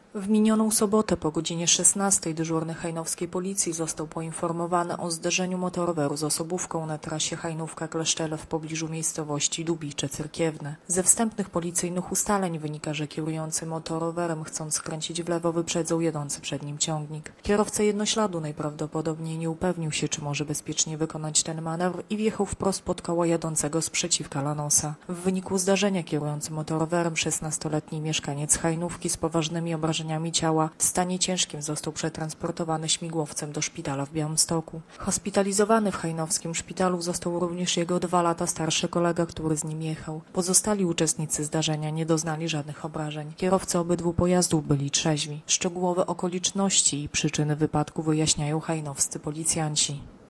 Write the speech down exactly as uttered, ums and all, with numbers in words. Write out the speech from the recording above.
W minioną sobotę po godzinie szesnastej dyżurny hajnowskiej policji został poinformowany o zderzeniu motoroweru z osobówką na trasie Hajnówka-Kleszczele w pobliżu miejscowości Lubicze Cyrkiewne. Ze wstępnych policyjnych ustaleń wynika, że kierujący motorowerem, chcąc skręcić w lewo, wyprzedzał jadący przed nim ciągnik. Kierowca jednośladu najprawdopodobniej nie upewnił się, czy może bezpiecznie wykonać ten manewr i wjechał wprost pod koło jadącego sprzeciwka lanosa. W wyniku zdarzenia kierujący motorowerem szesnastoletni mieszkaniec Hajnówki z poważnymi obrażeniami ciała w stanie ciężkim został przetransportowany śmigłowcem do szpitala w Białymstoku. Hospitalizowany w hajnowskim szpitalu został również jego dwa lata starszy kolega, który z nim jechał. Pozostali uczestnicy zdarzenia nie doznali żadnych obrażeń. Kierowcy obydwu pojazdów byli trzeźwi. Szczegółowe okoliczności i przyczyny wypadku wyjaśniają hajnowscy policjanci.